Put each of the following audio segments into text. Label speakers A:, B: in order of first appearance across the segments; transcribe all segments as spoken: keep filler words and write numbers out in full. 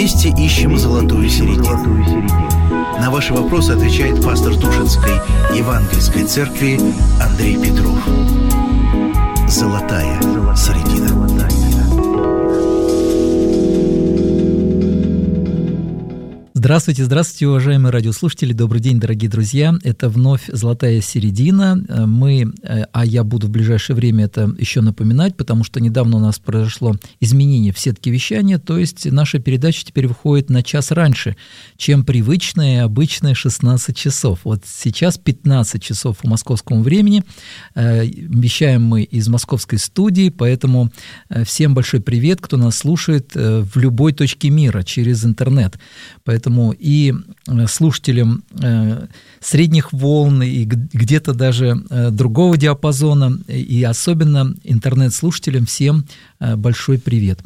A: Вместе ищем золотую середину. На ваши вопросы отвечает пастор Тушинской Евангельской церкви Андрей Петров. Золотая середина.
B: Здравствуйте, здравствуйте, уважаемые радиослушатели, добрый день, дорогие друзья. Это вновь «Золотая середина». Мы, а я буду в ближайшее время это еще напоминать, потому что недавно у нас произошло изменение в сетке вещания, то есть наша передача теперь выходит на час раньше, чем привычные обычные шестнадцать часов. Вот сейчас пятнадцать часов по московскому времени. Вещаем мы из московской студии, поэтому всем большой привет, кто нас слушает в любой точке мира через интернет. Поэтому и слушателям средних волн, и где-то даже другого диапазона, и особенно интернет-слушателям всем большой привет.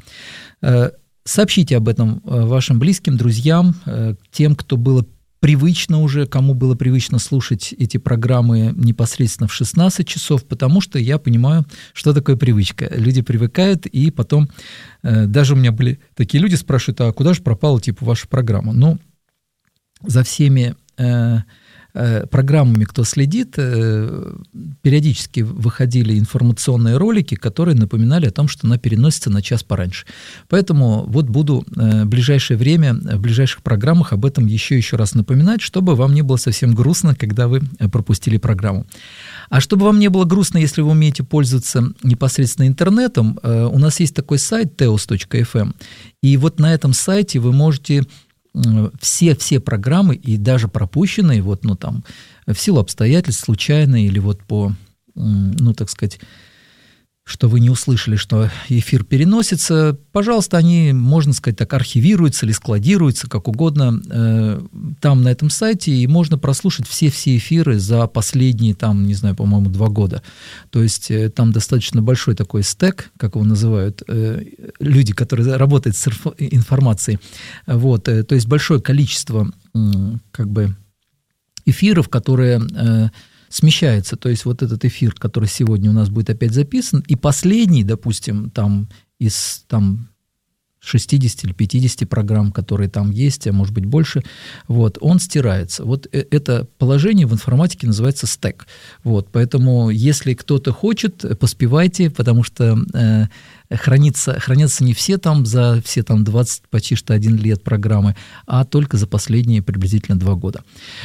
B: Сообщите об этом вашим близким, друзьям, тем, кто было привычно уже, кому было привычно слушать эти программы непосредственно в шестнадцать часов, потому что я понимаю, что такое привычка. Люди привыкают, и потом э, даже у меня были такие люди, спрашивают, а куда же пропала типа ваша программа? Ну, за всеми э, э, программами, кто следит, э, периодически выходили информационные ролики, которые напоминали о том, что она переносится на час пораньше. Поэтому вот буду э, в ближайшее время, в ближайших программах об этом еще еще раз напоминать, чтобы вам не было совсем грустно, когда вы пропустили программу. А чтобы вам не было грустно, если вы умеете пользоваться непосредственно интернетом, э, у нас есть такой сайт теос точка эф эм, и вот на этом сайте вы можете все-все программы, и даже пропущенные, вот, ну, там, в силу обстоятельств, случайно, или вот по, ну, так сказать, что вы не услышали, что эфир переносится, пожалуйста, они, можно сказать так, архивируются или складируются, как угодно, э, там, на этом сайте, и можно прослушать все-все эфиры за последние, там, не знаю, по-моему, два года. То есть э, там достаточно большой такой стэк, как его называют э, люди, которые работают с информацией. Вот, э, то есть большое количество э, как бы эфиров, которые... Э, смещается, то есть вот этот эфир, который сегодня у нас будет опять записан, и последний, допустим, там из там, шестьдесят или пятьдесят программ, которые там есть, а может быть больше, вот, он стирается. Вот это положение в информатике называется стэк. Вот, поэтому если кто-то хочет, поспевайте, потому что э, хранится, хранятся не все там за все там двадцать, почти что один лет программы, а только за последние приблизительно два года.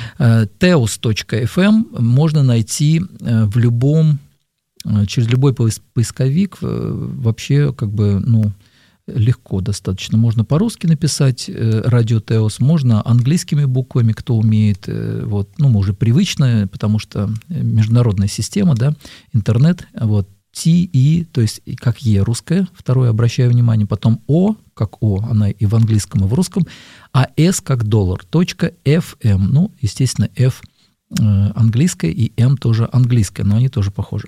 B: теос точка эф эм можно найти в любом, через любой поисковик, вообще как бы, ну, легко достаточно. Можно по-русски написать «Радио Теос», можно английскими буквами, кто умеет. Вот. Ну, мы уже привычно, потому что международная система, да, интернет, вот, Ти, И, то есть как Е русская, второе, обращаю внимание, потом О, как О, она и в английском, и в русском, а С как доллар, точка эф эм, ну, естественно, F английская и М тоже английская, но они тоже похожи.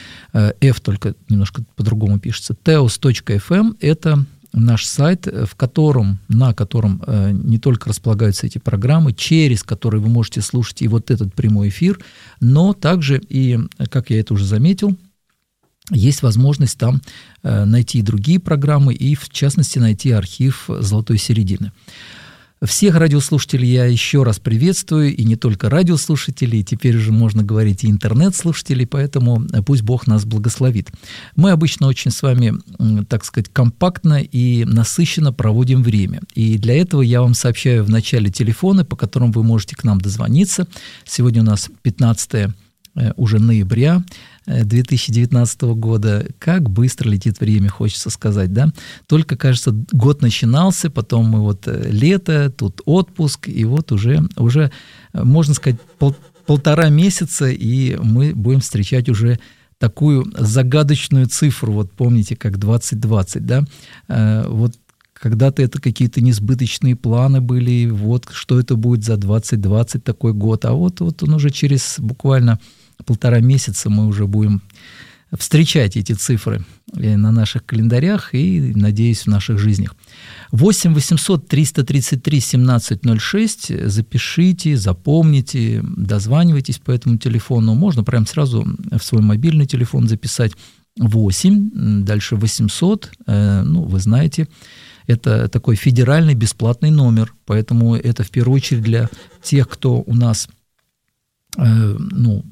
B: F только немножко по-другому пишется. теос точка эф эм – это наш сайт, в котором, на котором не только располагаются эти программы, через которые вы можете слушать и вот этот прямой эфир, но также и, как я это уже заметил, есть возможность там найти и другие программы, и в частности найти архив «Золотой середины». Всех радиослушателей я еще раз приветствую, и не только радиослушателей, теперь уже можно говорить и интернет-слушателей, поэтому пусть Бог нас благословит. Мы обычно очень с вами, так сказать, компактно и насыщенно проводим время, и для этого я вам сообщаю в начале телефоны, по которым вы можете к нам дозвониться. Сегодня у нас пятнадцатое уже ноября две тысячи девятнадцатого года. Как быстро летит время, хочется сказать, да? Только, кажется, год начинался, потом мы вот лето, тут отпуск, и вот уже, уже можно сказать, пол, полтора месяца, и мы будем встречать уже такую загадочную цифру, вот помните, как двадцать двадцать, да? Вот когда-то это какие-то несбыточные планы были, вот что это будет за двадцать двадцать такой год, а вот, вот он уже через буквально полтора месяца мы уже будем встречать эти цифры на наших календарях и, надеюсь, в наших жизнях. восемь восемьсот триста тридцать три семнадцать ноль шесть, запишите, запомните, дозванивайтесь по этому телефону. Можно прямо сразу в свой мобильный телефон записать. восемь, дальше восемьсот, ну, вы знаете, это такой федеральный бесплатный номер, поэтому это в первую очередь для тех, кто у нас, ну,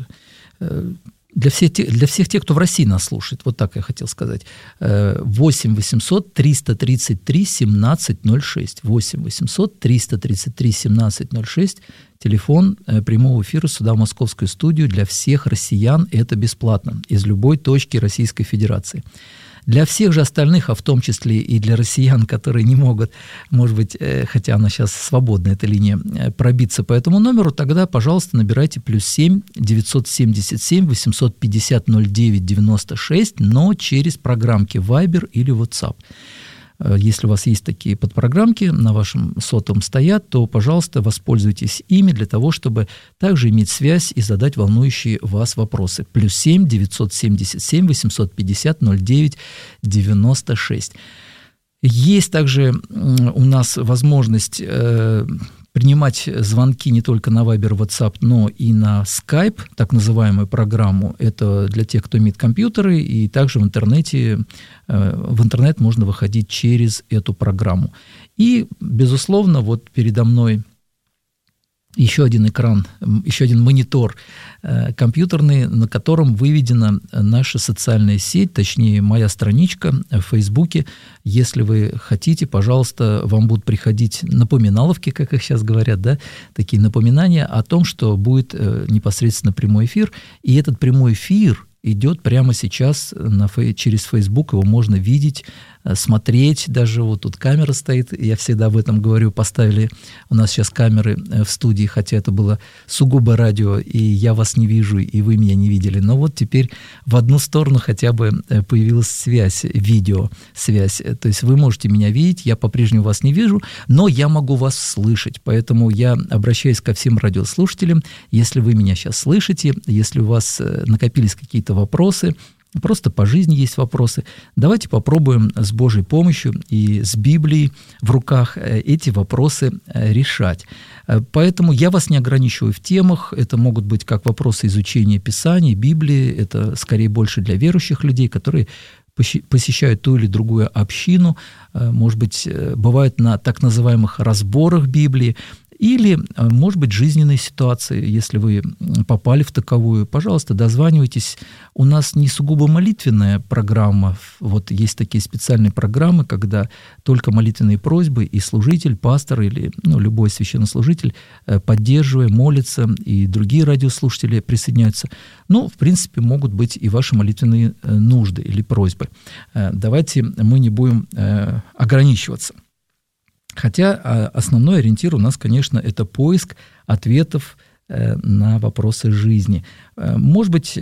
B: для всех, для всех тех, кто в России нас слушает, вот так я хотел сказать, восемь восемьсот триста тридцать три семнадцать ноль шесть, восемь восемьсот триста тридцать три семнадцать ноль шесть, телефон прямого эфира сюда в московскую студию для всех россиян, это бесплатно, из любой точки Российской Федерации. Для всех же остальных, а в том числе и для россиян, которые не могут, может быть, хотя она сейчас свободна, эта линия, пробиться по этому номеру, тогда, пожалуйста, набирайте плюс семь девятьсот семьдесят семь восемьсот пятьдесят ноль девять девяносто шесть, но через программки Viber или WhatsApp. Если у вас есть такие подпрограммки, на вашем сотовом стоят, то, пожалуйста, воспользуйтесь ими для того, чтобы также иметь связь и задать волнующие вас вопросы. Плюс семь девятьсот семьдесят семь восемьсот пятьдесят ноль девять девяносто шесть. Есть также у нас возможность э, принимать звонки не только на Viber, WhatsApp, но и на Skype, так называемую программу. Это для тех, кто имеет компьютеры, и также в интернете, э, в интернет можно выходить через эту программу. И, безусловно, вот передо мной еще один экран, еще один монитор э, компьютерный, на котором выведена наша социальная сеть, точнее, моя страничка в Фейсбуке. Если вы хотите, пожалуйста, вам будут приходить напоминаловки, как их сейчас говорят, да, такие напоминания о том, что будет э, непосредственно прямой эфир. И этот прямой эфир идет прямо сейчас на, через Facebook, его можно видеть, смотреть, даже вот тут камера стоит, я всегда об этом говорю, поставили у нас сейчас камеры в студии, хотя это было сугубо радио, и я вас не вижу, и вы меня не видели, но вот теперь в одну сторону хотя бы появилась связь, видеосвязь, то есть вы можете меня видеть, я по-прежнему вас не вижу, но я могу вас слышать, поэтому я обращаюсь ко всем радиослушателям, если вы меня сейчас слышите, если у вас накопились какие-то вопросы, просто по жизни есть вопросы. Давайте попробуем с Божьей помощью и с Библией в руках эти вопросы решать. Поэтому я вас не ограничиваю в темах. Это могут быть как вопросы изучения Писаний, Библии. Это скорее больше для верующих людей, которые посещают ту или другую общину, может быть, бывают на так называемых разборах Библии, или, может быть, жизненные ситуации, если вы попали в таковую, пожалуйста, дозванивайтесь. У нас не сугубо молитвенная программа, вот есть такие специальные программы, когда только молитвенные просьбы, и служитель, пастор или ну, любой священнослужитель, поддерживая, молится, и другие радиослушатели присоединяются. Ну, в принципе, могут быть и ваши молитвенные нужды или просьбы. Давайте мы не будем ограничиваться. Хотя основной ориентир у нас, конечно, это поиск ответов на вопросы жизни. Может быть,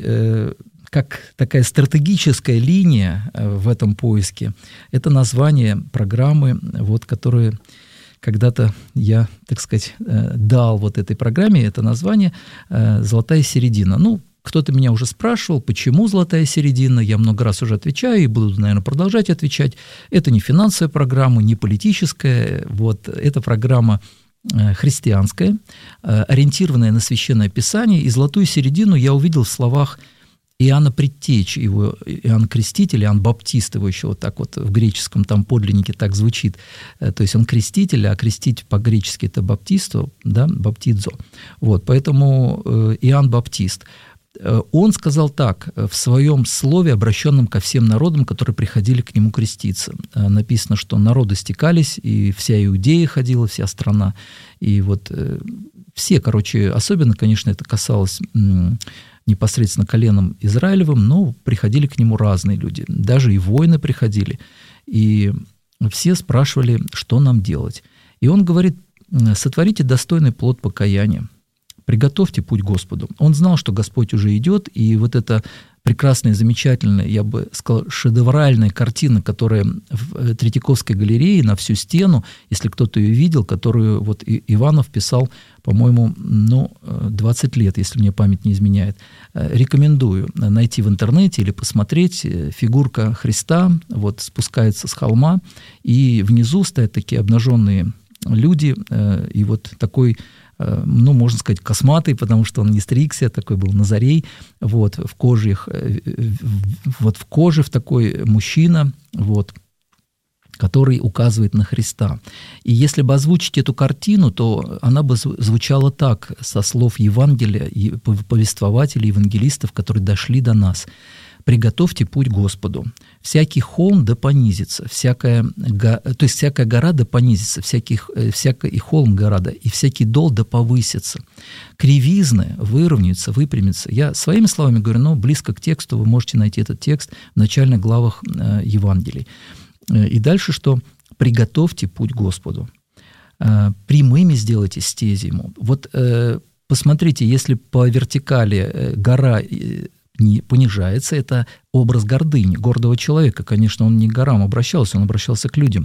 B: как такая стратегическая линия в этом поиске, это название программы, вот, которую когда-то я, так сказать, дал вот этой программе, это название «Золотая середина». Ну, кто-то меня уже спрашивал, почему «Золотая середина», я много раз уже отвечаю и буду, наверное, продолжать отвечать. Это не финансовая программа, не политическая, вот, это программа христианская, ориентированная на Священное Писание, и «Золотую середину» я увидел в словах Иоанна Предтечи, его Иоанн Креститель, Иоанн Баптист, его еще вот так вот в греческом там подлиннике так звучит, то есть он креститель, а крестить по-гречески это баптисто, да, баптидзо, вот, поэтому Иоанн Баптист. Он сказал так, в своем слове, обращенном ко всем народам, которые приходили к нему креститься. Написано, что народы стекались, и вся Иудея ходила, вся страна. И вот все, короче, особенно, конечно, это касалось непосредственно коленом Израилевым, но приходили к нему разные люди. Даже и воины приходили. И все спрашивали, что нам делать. И он говорит, сотворите достойный плод покаяния. Приготовьте путь Господу. Он знал, что Господь уже идет, и вот эта прекрасная, замечательная, я бы сказал, шедевральная картина, которая в Третьяковской галерее на всю стену, если кто-то ее видел, которую вот Иванов писал, по-моему, ну, двадцать лет, если мне память не изменяет. Рекомендую найти в интернете или посмотреть. Фигурка Христа вот спускается с холма, и внизу стоят такие обнаженные люди, и вот такой ну, можно сказать, косматый, потому что он не стригся, такой был назарей, вот, в коже, вот в коже в такой мужчина, вот, который указывает на Христа. И если бы озвучить эту картину, то она бы звучала так, со слов Евангелия, повествователей, евангелистов, которые дошли до нас. «Приготовьте путь Господу. Всякий холм да понизится, всякая, то есть всякая гора да понизится, всякий, всякий и холм гора да, и всякий дол да повысится. Кривизны выровняются, выпрямятся». Я своими словами говорю, но близко к тексту, вы можете найти этот текст в начальных главах Евангелий. И дальше что? «Приготовьте путь Господу, прямыми сделайте стези ему». Вот посмотрите, если по вертикали гора не понижается, это образ гордыни, гордого человека. Конечно, он не к горам обращался, он обращался к людям.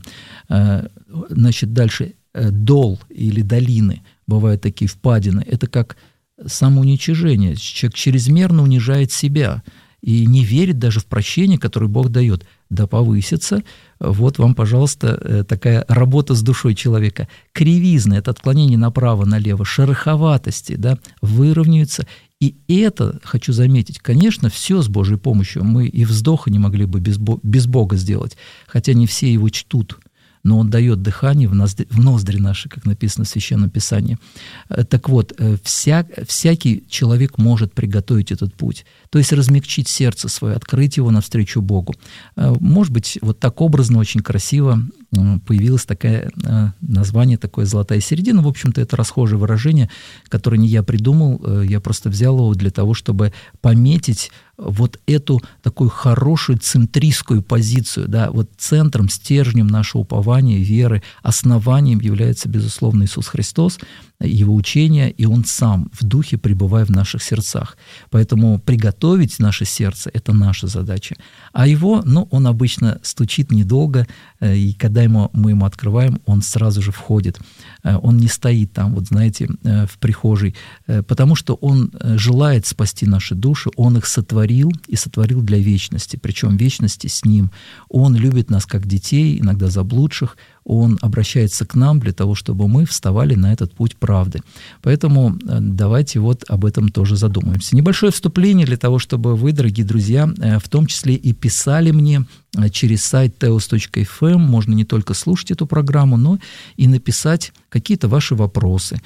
B: Значит, дальше дол или долины, бывают такие впадины, это как самоуничижение. Человек чрезмерно унижает себя и не верит даже в прощение, которое Бог дает. Да повысится. Вот вам, пожалуйста, такая работа с душой человека. Кривизны – это отклонение направо-налево, шероховатости, да, выровняются. И это, хочу заметить, конечно, все с Божьей помощью. Мы и вздоха не могли бы без, без Бога сделать, хотя не все его чтут. Но он дает дыхание в ноздри, в ноздри наши, как написано в Священном Писании. Так вот, вся, всякий человек может приготовить этот путь, то есть размягчить сердце свое, открыть его навстречу Богу. Может быть, вот так образно, очень красиво появилось такое название, такое «золотая середина». В общем-то, это расхожее выражение, которое не я придумал, я просто взял его для того, чтобы пометить вот эту такую хорошую центристскую позицию, да, вот центром, стержнем нашего упования, веры, основанием является, безусловно, Иисус Христос, Его учение, и Он сам в Духе, пребывая в наших сердцах. Поэтому приготовить наше сердце – это наша задача. А Его, ну, Он обычно стучит недолго, и когда ему, мы Ему открываем, Он сразу же входит. Он не стоит там, вот знаете, в прихожей, потому что Он желает спасти наши души, Он их сотворил и сотворил для вечности, причем вечности с Ним. Он любит нас как детей, иногда заблудших, Он обращается к нам для того, чтобы мы вставали на этот путь правды. Поэтому давайте вот об этом тоже задумаемся. Небольшое вступление для того, чтобы вы, дорогие друзья, в том числе и писали мне через сайт теос точка эф эм. Можно не только слушать эту программу, но и написать какие-то ваши вопросы.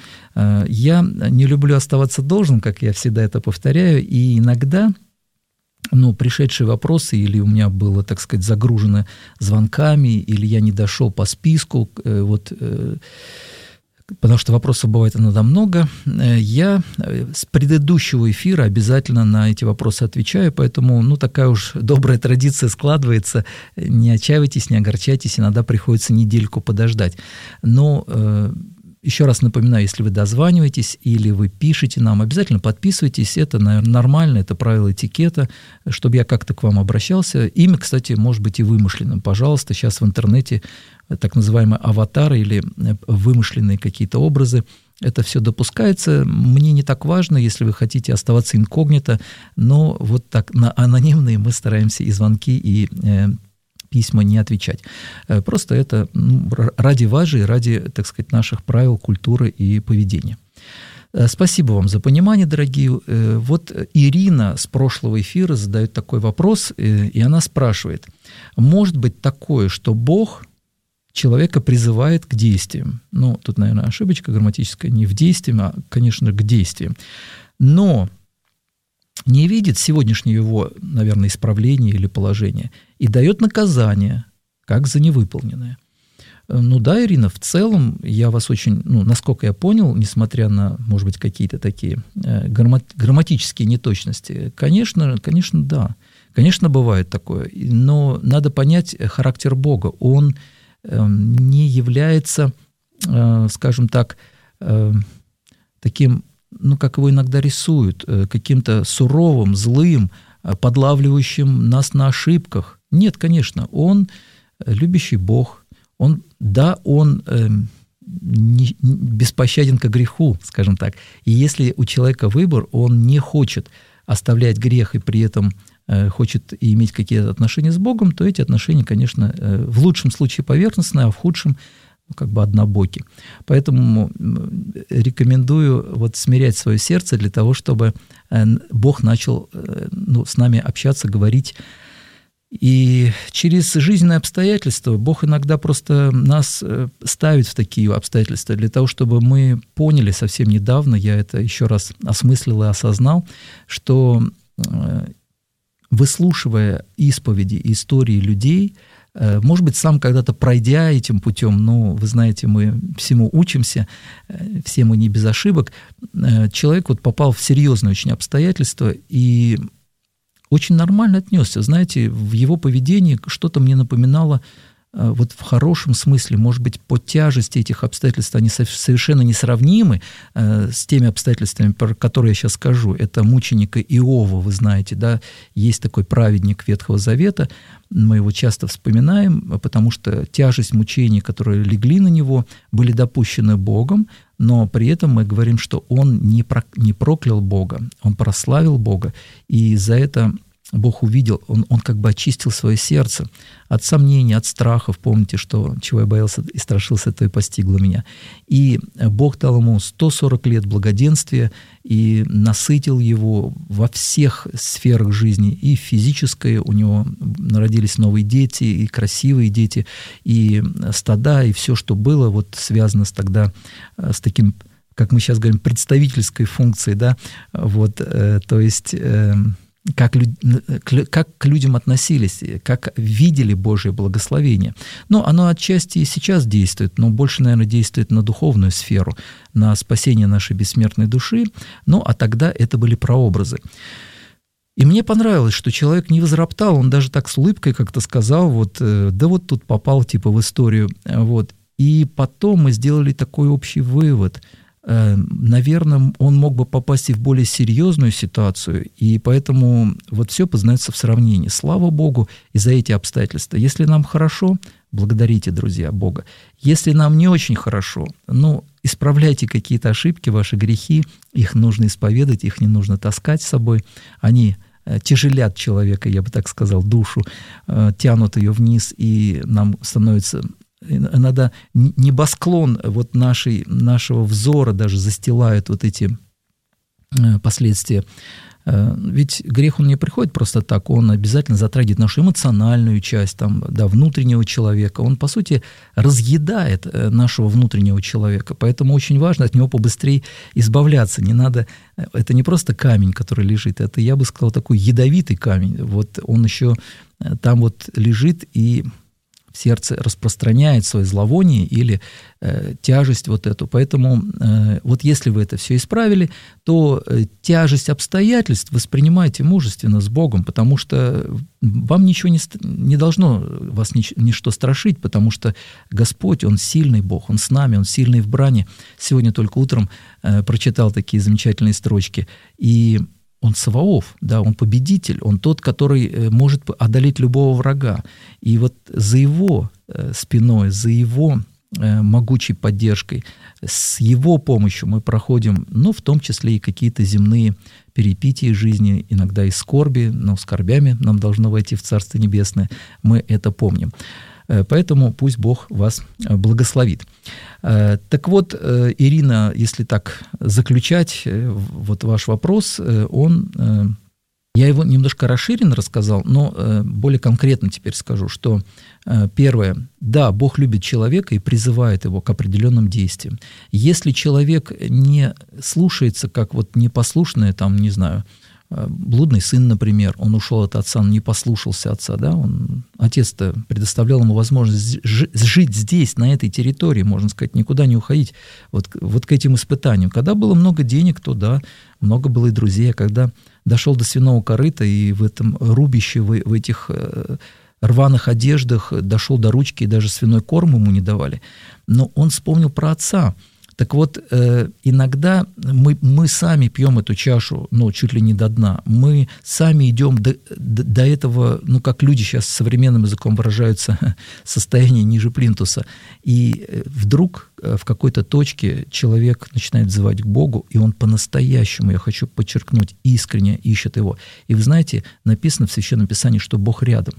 B: Я не люблю оставаться должным, как я всегда это повторяю, и иногда ну, пришедшие вопросы, или у меня было, так сказать, загружено звонками, или я не дошел по списку, вот, потому что вопросов бывает иногда много, я с предыдущего эфира обязательно на эти вопросы отвечаю, поэтому, ну, такая уж добрая традиция складывается, не отчаивайтесь, не огорчайтесь, иногда приходится недельку подождать. Но еще раз напоминаю, если вы дозваниваетесь или вы пишете нам, обязательно подписывайтесь, это, наверное, нормально, это правило этикета, чтобы я как-то к вам обращался. Имя, кстати, может быть и вымышленным. Пожалуйста, сейчас в интернете так называемые аватары или вымышленные какие-то образы, это все допускается. Мне не так важно, если вы хотите оставаться инкогнито, но вот так на анонимные мы стараемся и звонки, и письма не отвечать. Просто это ну, ради вас же и ради, так сказать, наших правил, культуры и поведения. Спасибо вам за понимание, дорогие. Вот Ирина с прошлого эфира задает такой вопрос, и она спрашивает, может быть такое, что Бог человека призывает к действиям? Ну, тут, наверное, ошибочка грамматическая, не в действиям, а, конечно, к действиям. Но не видит сегодняшнего его, наверное, исправления или положения и дает наказание, как за невыполненное. Ну да, Ирина, в целом я вас очень, ну, насколько я понял, несмотря на, может быть, какие-то такие грамматические неточности, конечно, конечно, да, конечно, бывает такое, но надо понять характер Бога. Он не является, скажем так, таким, ну, как его иногда рисуют, каким-то суровым, злым, подлавливающим нас на ошибках. Нет, конечно, он любящий Бог, он, да, он э, не, беспощаден к греху, скажем так. И если у человека выбор, он не хочет оставлять грех и при этом э, хочет иметь какие-то отношения с Богом, то эти отношения, конечно, э, в лучшем случае поверхностные, а в худшем как бы однобоки. Поэтому рекомендую вот смирять свое сердце для того, чтобы Бог начал ну, с нами общаться, говорить. И через жизненные обстоятельства Бог иногда просто нас ставит в такие обстоятельства для того, чтобы мы поняли совсем недавно, я это еще раз осмыслил и осознал, что выслушивая исповеди, истории людей, может быть, сам когда-то пройдя этим путем, но вы знаете, мы всему учимся, все мы не без ошибок, человек вот попал в серьезные очень обстоятельства и очень нормально отнесся. Знаете, в его поведении что-то мне напоминало, вот в хорошем смысле, может быть, по тяжести этих обстоятельств они совершенно несравнимы с теми обстоятельствами, про которые я сейчас скажу. Это мученика Иова, вы знаете, да, есть такой праведник Ветхого Завета, мы его часто вспоминаем, потому что тяжесть мучений, которые легли на него, были допущены Богом, но при этом мы говорим, что он не, про, не проклял Бога, он прославил Бога, и за это Бог увидел, он, он как бы очистил свое сердце от сомнений, от страхов. Помните, что чего я боялся и страшился, то и постигло меня. И Бог дал ему сто сорок лет благоденствия и насытил его во всех сферах жизни. И физической, у него родились новые дети, и красивые дети, и стада, и все, что было, вот связано с тогда с таким, как мы сейчас говорим, представительской функцией, да, вот, э, то есть... Э, Как, как к людям относились, как видели Божие благословение. Но оно отчасти и сейчас действует, но больше, наверное, действует на духовную сферу, на спасение нашей бессмертной души. Ну, а тогда это были прообразы. И мне понравилось, что человек не возроптал, он даже так с улыбкой как-то сказал, вот, да вот тут попал типа в историю. Вот. И потом мы сделали такой общий вывод – наверное, он мог бы попасть и в более серьезную ситуацию, и поэтому вот все познается в сравнении. Слава Богу и за эти обстоятельства. Если нам хорошо, благодарите, друзья, Бога. Если нам не очень хорошо, ну, исправляйте какие-то ошибки, ваши грехи, их нужно исповедать, их не нужно таскать с собой. Они тяжелят человека, я бы так сказал, душу, тянут ее вниз, и нам становится... Иногда небосклон вот нашей, нашего взора даже застилают вот эти последствия. Ведь грех, он не приходит просто так, он обязательно затрагивает нашу эмоциональную часть, там, да, внутреннего человека. Он, по сути, разъедает нашего внутреннего человека. Поэтому очень важно от него побыстрее избавляться. Не надо, это не просто камень, который лежит, это, я бы сказал, такой ядовитый камень. Вот он еще там вот лежит и... сердце распространяет свое зловоние или э, тяжесть вот эту. Поэтому э, вот если вы это все исправили, то э, тяжесть обстоятельств воспринимайте мужественно с Богом, потому что вам ничего не, не должно вас нич, ничто страшить, потому что Господь, Он сильный Бог, Он с нами, Он сильный в брани. Сегодня только утром э, прочитал такие замечательные строчки. И Он Саваоф, да, Он победитель, Он тот, который может одолеть любого врага. И вот за Его спиной, за Его могучей поддержкой, с Его помощью мы проходим, ну, в том числе и какие-то земные перипетии жизни, иногда и скорби, но скорбями нам должно войти в Царство Небесное, мы это помним. Поэтому пусть Бог вас благословит. Так вот, Ирина, если так заключать вот ваш вопрос, он, я его немножко расширенно рассказал, но более конкретно теперь скажу, что первое, да, Бог любит человека и призывает его к определенным действиям. Если человек не слушается, как вот непослушное, там, не знаю, блудный сын, например, он ушел от отца, он не послушался отца, да, он, отец-то предоставлял ему возможность жить здесь, на этой территории, можно сказать, никуда не уходить, вот, вот к этим испытаниям. Когда было много денег, то да, много было и друзей, а когда дошел до свиного корыта и в этом рубище, в, в этих э, рваных одеждах дошел до ручки, и даже свиной корм ему не давали, но он вспомнил про отца. Так вот, иногда мы, мы сами пьем эту чашу, ну, чуть ли не до дна. Мы сами идем до, до, до этого, ну, как люди сейчас современным языком выражаются, состояние ниже плинтуса. И вдруг в какой-то точке человек начинает взывать к Богу, и он по-настоящему, я хочу подчеркнуть, искренне ищет Его. И вы знаете, написано в Священном Писании, что Бог рядом.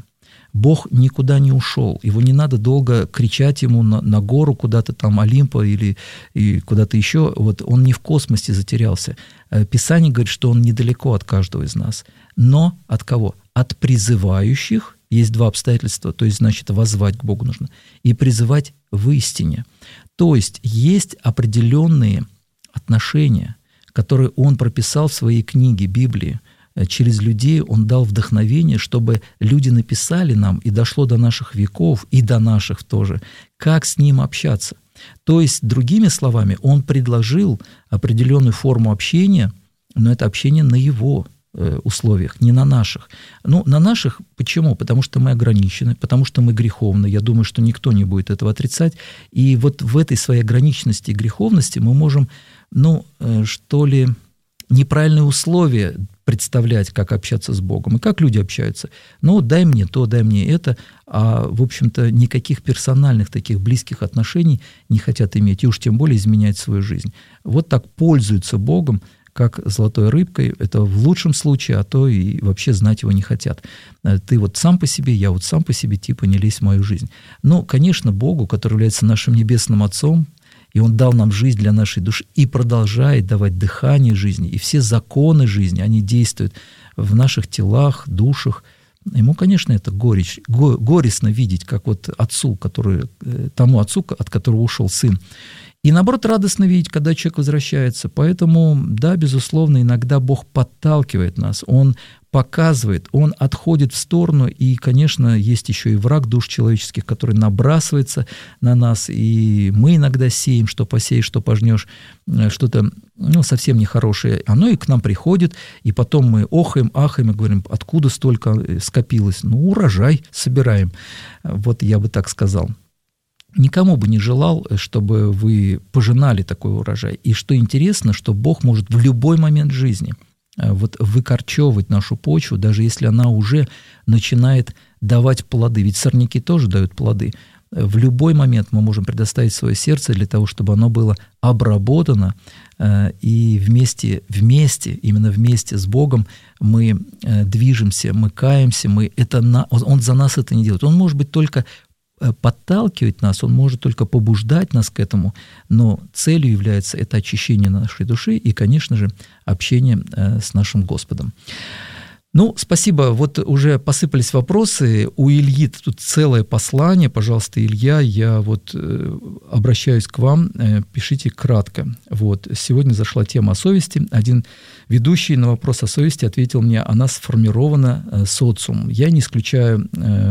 B: Бог никуда не ушел, его не надо долго кричать ему на, на гору куда-то там, Олимпа или и куда-то еще, вот он не в космосе затерялся. Писание говорит, что он недалеко от каждого из нас. Но от кого? От призывающих. Есть два обстоятельства, то есть, значит, воззвать к Богу нужно, и призывать в истине. То есть есть определенные отношения, которые он прописал в своей книге, Библии. Через людей он дал вдохновение, чтобы люди написали нам, и дошло до наших веков, и до наших тоже, как с ним общаться. То есть, другими словами, он предложил определенную форму общения, но это общение на его условиях, не на наших. Ну, на наших почему? Потому что мы ограничены, потому что мы греховны. Я думаю, что никто не будет этого отрицать. И вот в этой своей ограниченности и греховности мы можем, ну, что ли, неправильные условия представлять, как общаться с Богом, и как люди общаются. Ну, дай мне то, дай мне это, а, в общем-то, никаких персональных таких близких отношений не хотят иметь, и уж тем более изменять свою жизнь. Вот так пользуются Богом, как золотой рыбкой, это в лучшем случае, а то и вообще знать его не хотят. Ты вот сам по себе, я вот сам по себе, типа не лезь в мою жизнь. Но, конечно, Богу, который является нашим небесным Отцом, и Он дал нам жизнь для нашей души, и продолжает давать дыхание жизни, и все законы жизни, они действуют в наших телах, душах. Ему, конечно, это горечь, го, горестно видеть, как вот отцу, который, тому отцу, от которого ушел сын. И, наоборот, радостно видеть, когда человек возвращается. Поэтому, да, безусловно, иногда Бог подталкивает нас, Он показывает, Он отходит в сторону, и, конечно, есть еще и враг душ человеческих, который набрасывается на нас, и мы иногда сеем, что посеешь, что пожнешь, что-то, ну, совсем нехорошее. Оно и к нам приходит, и потом мы охаем, ахаем и говорим, откуда столько скопилось? Ну, урожай собираем. Вот я бы так сказал. Никому бы не желал, чтобы вы пожинали такой урожай. И что интересно, что Бог может в любой момент жизни вот выкорчевывать нашу почву, даже если она уже начинает давать плоды. Ведь сорняки тоже дают плоды. В любой момент мы можем предоставить свое сердце для того, чтобы оно было обработано, и вместе, вместе, именно вместе с Богом мы движемся, мы каемся, мы это на, Он за нас это не делает. Он может быть только подталкивать нас, Он может только побуждать нас к этому, но целью является это очищение нашей души и, конечно же, общение с нашим Господом. Ну, спасибо. Вот уже посыпались вопросы. У Ильи тут целое послание. Пожалуйста, Илья, я вот обращаюсь к вам. Пишите кратко. Вот. Сегодня зашла тема о совести. Один ведущий на вопрос о совести ответил мне, она сформирована социумом. Я не исключаю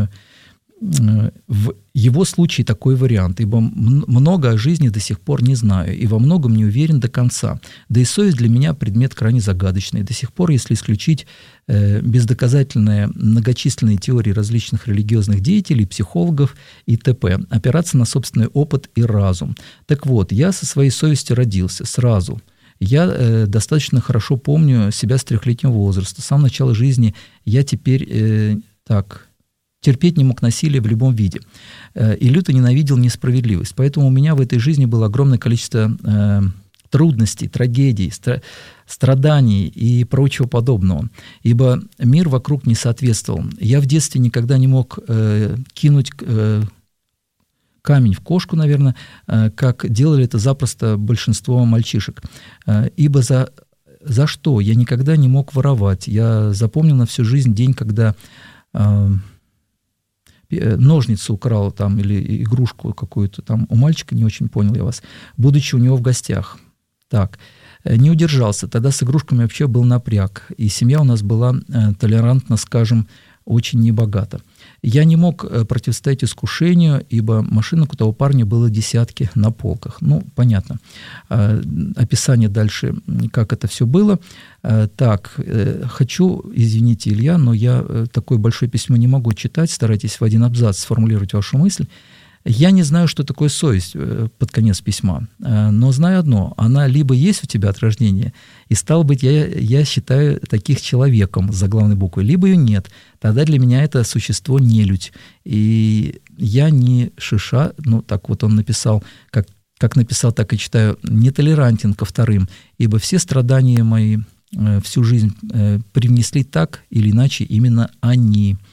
B: в его случае такой вариант, ибо много о жизни до сих пор не знаю и во многом не уверен до конца. Да и совесть для меня предмет крайне загадочный. До сих пор, если исключить э, бездоказательные многочисленные теории различных религиозных деятелей, психологов и т.п., опираться на собственный опыт и разум. Так вот, я со своей совестью родился сразу. Я э, достаточно хорошо помню себя с трехлетнего возраста. С самого начала жизни я теперь э, так... терпеть не мог насилие в любом виде. И люто ненавидел несправедливость. Поэтому у меня в этой жизни было огромное количество э, трудностей, трагедий, стра- страданий и прочего подобного. Ибо мир вокруг не соответствовал. Я в детстве никогда не мог э, кинуть э, камень в кошку, наверное, э, как делали это запросто большинство мальчишек. Э, ибо за, за что? Я никогда не мог воровать. Я запомнил на всю жизнь день, когда... Э, ножницы украл там или игрушку какую-то там у мальчика, не очень понял я вас, будучи у него в гостях. Так, не удержался, тогда с игрушками вообще был напряг, и семья у нас была толерантна, скажем, очень небогата. Я не мог противостоять искушению, ибо машинок у того парня было десятки на полках. Ну, понятно. Описание дальше, как это все было. Так, хочу, извините, Илья, но я такое большое письмо не могу читать, старайтесь в один абзац сформулировать вашу мысль. Я не знаю, что такое совесть под конец письма, но знаю одно, она либо есть у тебя от рождения, и, стало быть, я, я считаю таких человеком с заглавной буквой, либо ее нет. Тогда для меня это существо нелюдь. И я не шиша, ну так вот он написал, как, как написал, так и читаю, нетолерантен ко вторым, ибо все страдания мои всю жизнь привнесли так или иначе именно они.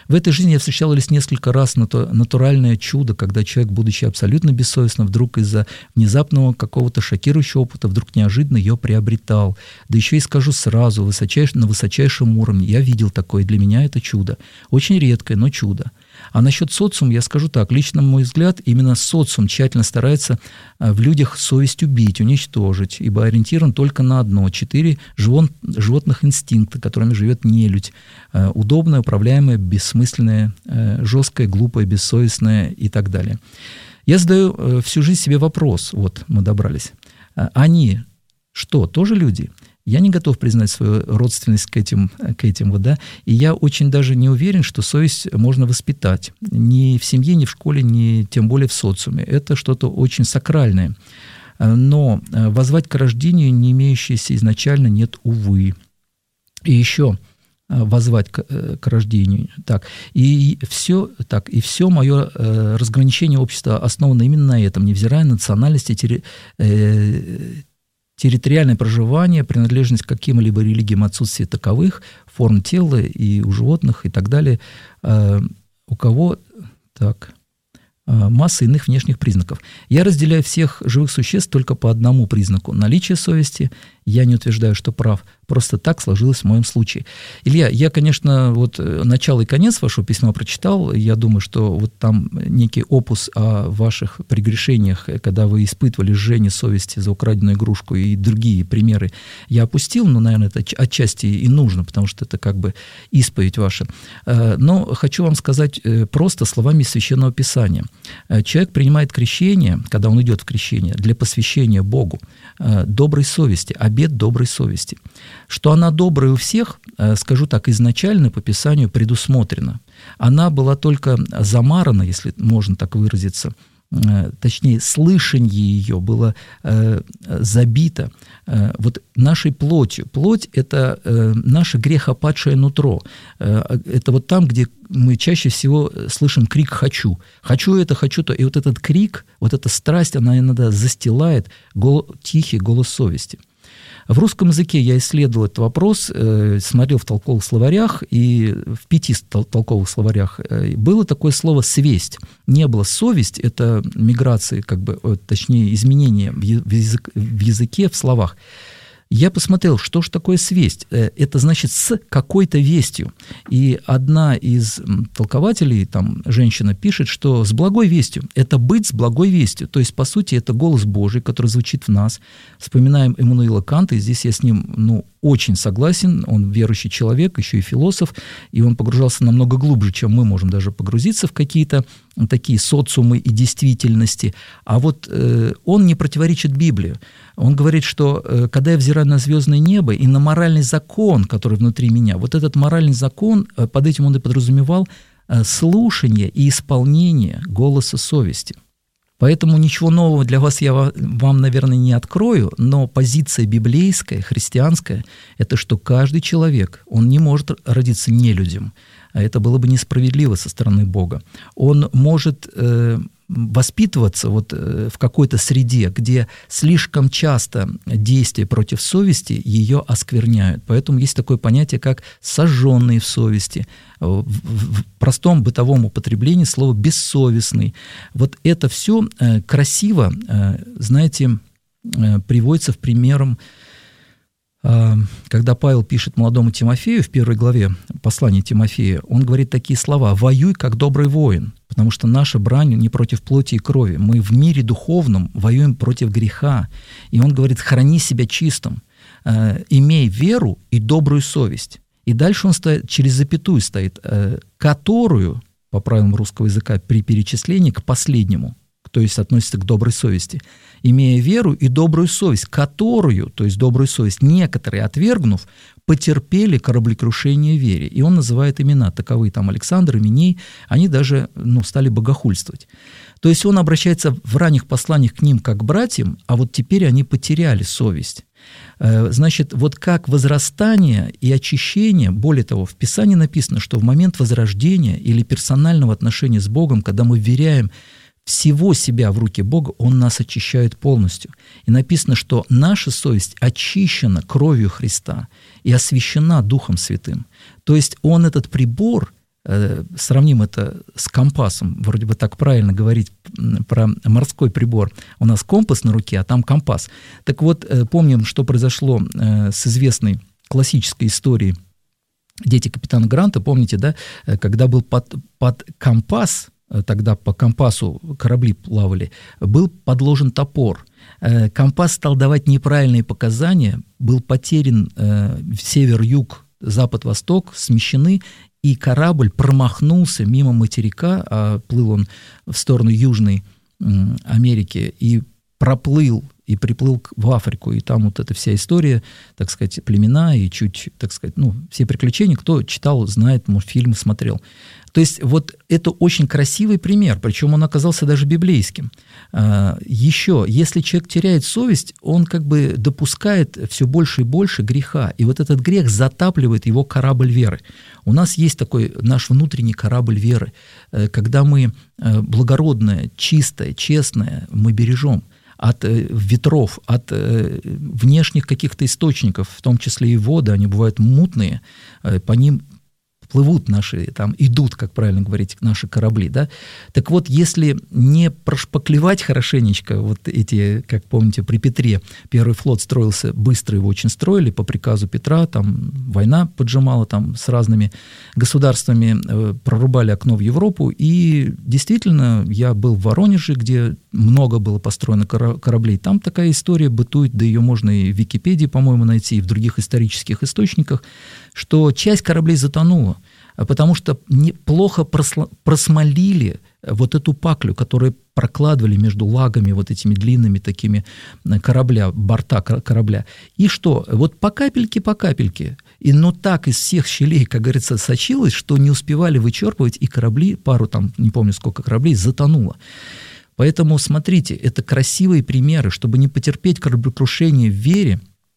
B: В этой жизни я встречал лишь несколько раз натуральное чудо, когда человек, будучи абсолютно бессовестным, вдруг из-за внезапного какого-то шокирующего опыта вдруг неожиданно ее приобретал. Да еще и скажу сразу, высочайш... на высочайшем уровне. Я видел такое, для меня это чудо. Очень редкое, но чудо. А насчет социума я скажу так. Лично, на мой взгляд, именно социум тщательно старается в людях совесть убить, уничтожить, ибо ориентирован только на одно – четыре живот, животных инстинкта, которыми живет нелюдь. Удобное, управляемое, бессмысленное, жесткое, глупое, бессовестное и так далее. Я задаю всю жизнь себе вопрос, вот мы добрались. Они что, тоже люди? Я не готов признать свою родственность к этим, к этим вот, да, и я очень даже не уверен, что совесть можно воспитать ни в семье, ни в школе, ни тем более в социуме. Это что-то очень сакральное. Но воззвать к рождению, не имеющееся изначально, нет, увы. И еще воззвать к, к рождению. Так, и все, так, и все мое э, разграничение общества основано именно на этом, невзирая на национальность и терри, э, территориальное проживание, принадлежность к каким-либо религиям, отсутствие таковых, форм тела и у животных и так далее, э, у кого так, э, масса иных внешних признаков. Я разделяю всех живых существ только по одному признаку – наличие совести. Я не утверждаю, что прав. Просто так сложилось в моем случае. Илья, я, конечно, вот начало и конец вашего письма прочитал. Я думаю, что вот там некий опус о ваших прегрешениях, когда вы испытывали жжение совести за украденную игрушку и другие примеры, я опустил, но, наверное, это отчасти и нужно, потому что это как бы исповедь ваша. Но хочу вам сказать просто словами Священного Писания. Человек принимает крещение, когда он идет в крещение, для посвящения Богу, доброй совести, обет доброй совести. Что она добрая у всех, скажу так, изначально по Писанию предусмотрена. Она была только замарана, если можно так выразиться, точнее, слышание ее было э, забито э, вот нашей плотью. Плоть – это э, наше грехопадшее нутро. Э, это вот там, где мы чаще всего слышим крик «хочу». «Хочу это, хочу то». И вот этот крик, вот эта страсть, она иногда застилает гол... тихий голос совести. В русском языке я исследовал этот вопрос, э, смотрел в толковых словарях, и в пяти тол- толковых словарях э, было такое слово «свесть». Не было «совесть», это миграции, как бы, э, точнее, изменения в, язык, в языке, в словах. Я посмотрел, что же такое свесть. Это значит с какой-то вестью. И одна из толкователей, там, женщина, пишет, что с благой вестью. Это быть с благой вестью. То есть, по сути, это голос Божий, который звучит в нас. Вспоминаем Иммануила Канта, и здесь я с ним, ну, очень согласен. Он верующий человек, еще и философ, и он погружался намного глубже, чем мы можем даже погрузиться в какие-то такие социумы и действительности. А вот э, он не противоречит Библии. Он говорит, что э, когда я взираю на звездное небо и на моральный закон, который внутри меня, вот этот моральный закон, э, под этим он и подразумевал э, слушание и исполнение голоса совести. Поэтому ничего нового для вас я вам, наверное, не открою, но позиция библейская, христианская, это что каждый человек, он не может родиться нелюдем, а это было бы несправедливо со стороны Бога. Он может э, воспитываться вот, э, в какой-то среде, где слишком часто действия против совести ее оскверняют. Поэтому есть такое понятие, как «сожженные в совести». В, в, в простом бытовом употреблении слово «бессовестный». Вот это все э, красиво, э, знаете, э, приводится в примером, когда Павел пишет молодому Тимофею в первой главе послания Тимофея, он говорит такие слова: «Воюй, как добрый воин», потому что наша брань не против плоти и крови. Мы в мире духовном воюем против греха. И он говорит: «Храни себя чистым, имей веру и добрую совесть». И дальше он стоит, через запятую стоит, которую, по правилам русского языка, при перечислении к последнему, то есть относится к доброй совести, имея веру и добрую совесть, которую, то есть добрую совесть, некоторые, отвергнув, потерпели кораблекрушение в вере. И он называет имена, таковые там Александр, Именей, они даже ну, стали богохульствовать. То есть он обращается в ранних посланиях к ним как к братьям, а вот теперь они потеряли совесть. Значит, вот как возрастание и очищение, более того, в Писании написано, что в момент возрождения или персонального отношения с Богом, когда мы вверяем всего себя в руки Бога, Он нас очищает полностью. И написано, что наша совесть очищена кровью Христа и освящена Духом Святым. То есть Он этот прибор сравним это с компасом, вроде бы так правильно говорить про морской прибор. У нас компас на руке, а там компас. Так вот, помним, что произошло с известной классической историей «Дети капитана Гранта». Помните, да, когда был под, под компас, тогда по компасу корабли плавали, был подложен топор. Компас стал давать неправильные показания, был потерян север-юг, запад-восток, смещены, и корабль промахнулся мимо материка, а плыл он в сторону Южной Америки, и проплыл, и приплыл в Африку, и там вот эта вся история, так сказать, племена, и чуть, так сказать, ну, все приключения, кто читал, знает, мультфильмы смотрел. То есть вот это очень красивый пример, причем он оказался даже библейским. Еще, если человек теряет совесть, он как бы допускает все больше и больше греха, и вот этот грех затапливает его корабль веры. У нас есть такой наш внутренний корабль веры, когда мы благородное, чистое, честное мы бережем от ветров, от внешних каких-то источников, в том числе и воды, они бывают мутные, по ним плывут наши, там идут, как правильно говорить, наши корабли, да. Так вот, если не прошпаклевать хорошенечко, вот эти, как помните, при Петре первый флот строился быстро, его очень строили по приказу Петра, там война поджимала там с разными государствами, э, прорубали окно в Европу, и действительно, я был в Воронеже, где много было построено кораблей, там такая история бытует, да ее можно и в Википедии, по-моему, найти, и в других исторических источниках, что часть кораблей затонула, потому что плохо просмолили вот эту паклю, которую прокладывали между лагами, вот этими длинными такими корабля, борта корабля. И что? Вот по капельке, по капельке. И ну так из всех щелей, как говорится, сочилось, что не успевали вычерпывать, и корабли, пару там, не помню сколько кораблей, затонуло. Поэтому, смотрите, это красивые примеры. Чтобы не потерпеть кораблекрушение в вере,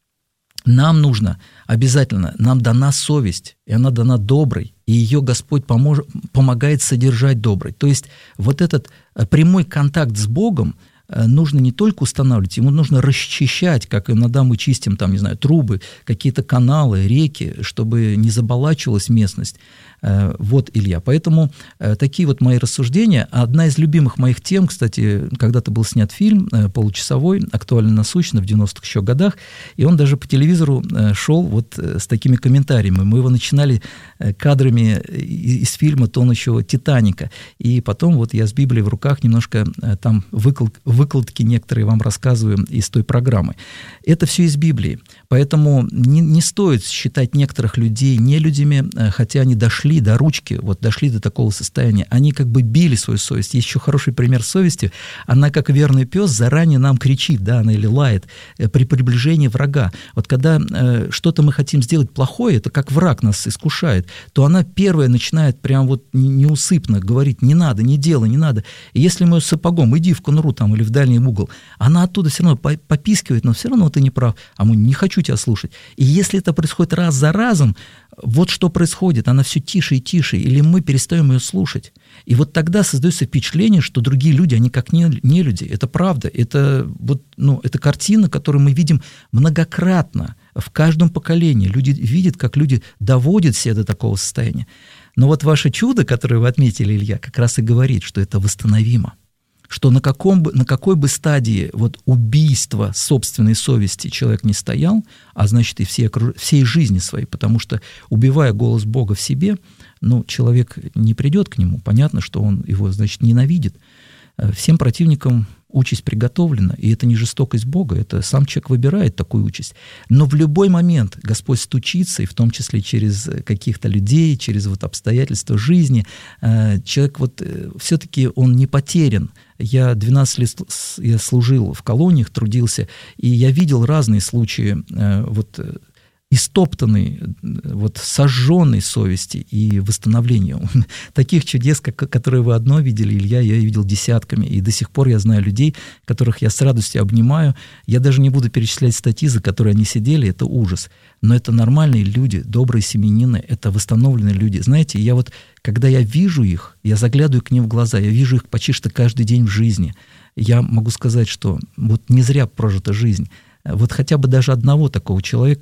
B: нам нужно обязательно, нам дана совесть, и она дана доброй, и ее Господь помож, помогает содержать доброй. То есть вот этот прямой контакт с Богом нужно не только устанавливать, ему нужно расчищать, как иногда мы чистим, там, не знаю, трубы, какие-то каналы, реки, чтобы не заболачивалась местность. Вот, Илья. Поэтому такие вот мои рассуждения. Одна из любимых моих тем, кстати, когда-то был снят фильм получасовой, актуально насущно, в девяностых еще годах, и он даже по телевизору шел вот с такими комментариями. Мы его начинали кадрами из фильма тонущего «Титаника», и потом вот я с Библией в руках немножко там выкл... выкладки некоторые вам рассказываю из той программы. Это все из Библии. Поэтому не, не стоит считать некоторых людей нелюдями, хотя они дошли до ручки, вот дошли до такого состояния. Они как бы били свою совесть. Есть еще хороший пример совести. Она, как верный пес, заранее нам кричит, да, она или лает при приближении врага. Вот когда э, что-то мы хотим сделать плохое, это как враг нас искушает, то она первая начинает прям вот неусыпно говорить: не надо, не делай, не надо. И если мы сапогом, иди в конуру там или в дальний угол, она оттуда все равно попискивает, но все равно ты не прав, а мы не хочу тебя слушать. И если это происходит раз за разом, вот что происходит, она все тише и тише, или мы перестаем ее слушать. И вот тогда создается впечатление, что другие люди, они как не, не люди. Это правда, это, вот, ну, это картина, которую мы видим многократно в каждом поколении. Люди видят, как люди доводят себя до такого состояния. Но вот ваше чудо, которое вы отметили, Илья, как раз и говорит, что это восстановимо. Что на, каком бы, на какой бы стадии вот убийства собственной совести человек не стоял, а значит и всей, всей жизни своей, потому что, убивая голос Бога в себе, ну, человек не придет к нему, понятно, что он его, значит, ненавидит. Всем противникам участь приготовлена, и это не жестокость Бога, это сам человек выбирает такую участь. Но в любой момент Господь стучится, и в том числе через каких-то людей, через вот обстоятельства жизни, человек вот все-таки он не потерян. Я двенадцать лет я служил в колониях, трудился, и я видел разные случаи вот истоптанной, вот сожженной совести и восстановления. Таких чудес, как, которые вы одно видели, Илья, я видел десятками, и до сих пор я знаю людей, которых я с радостью обнимаю. Я даже не буду перечислять статьи, за которые они сидели, это ужас. Но это нормальные люди, добрые семьянины, это восстановленные люди. Знаете, я вот, когда я вижу их, я заглядываю к ним в глаза, я вижу их почти что каждый день в жизни, я могу сказать, что вот не зря прожита жизнь. Вот хотя бы даже одного такого человека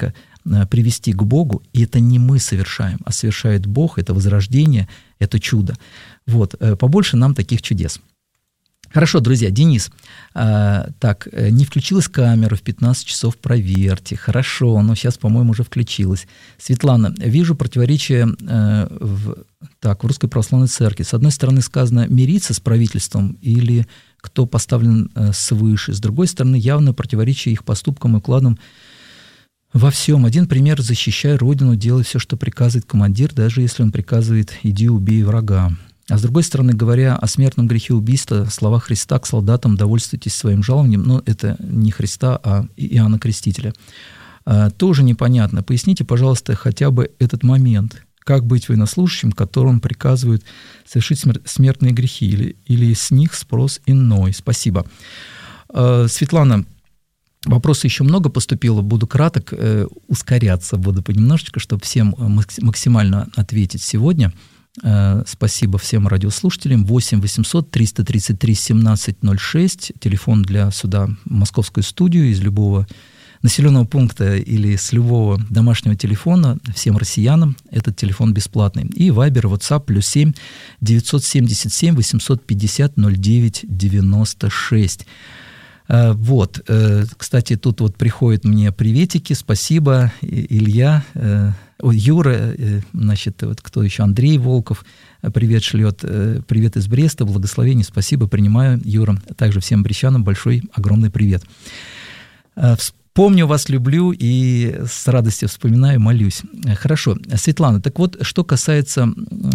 B: привести к Богу, и это не мы совершаем, а совершает Бог, это возрождение, это чудо. Вот, побольше нам таких чудес. Хорошо, друзья, Денис, а, так, не включилась камера в пятнадцать часов, проверьте. Хорошо, но сейчас, по-моему, уже включилась. Светлана, вижу противоречие а, в, так, в Русской Православной Церкви. С одной стороны сказано мириться с правительством или кто поставлен а, свыше. С другой стороны, явно противоречие их поступкам и вкладам во всем. Один пример: защищай Родину, делай все, что приказывает командир, даже если он приказывает «иди убей врага». А с другой стороны, говоря о смертном грехе убийства, слова Христа к солдатам «довольствуйтесь своим жалованием», но это не Христа, а Иоанна Крестителя. А, тоже непонятно. Поясните, пожалуйста, хотя бы этот момент. Как быть военнослужащим, которым приказывают совершить смер- смертные грехи, или, или с них спрос иной? Спасибо. А, Светлана, вопросов еще много поступило, буду краток, э, ускоряться буду понемножечку, чтобы всем максимально ответить сегодня. Спасибо всем радиослушателям. восемь восемьсот триста тридцать три семнадцать ноль шесть, телефон для сюда в московскую студию из любого населенного пункта или с любого домашнего телефона, всем россиянам этот телефон бесплатный. И Вайбер, WhatsApp, плюс семь девятьсот семьдесят семь восемьсот пятьдесят ноль девять девяносто шесть. Вот, кстати, тут вот приходят мне приветики, спасибо, Илья, Юра, значит, вот кто еще, Андрей Волков, привет шлет, привет из Бреста, благословение, спасибо, принимаю, Юра, также всем брестчанам большой, огромный привет. Помню вас, люблю и с радостью вспоминаю, молюсь. Хорошо, Светлана, так вот, что касается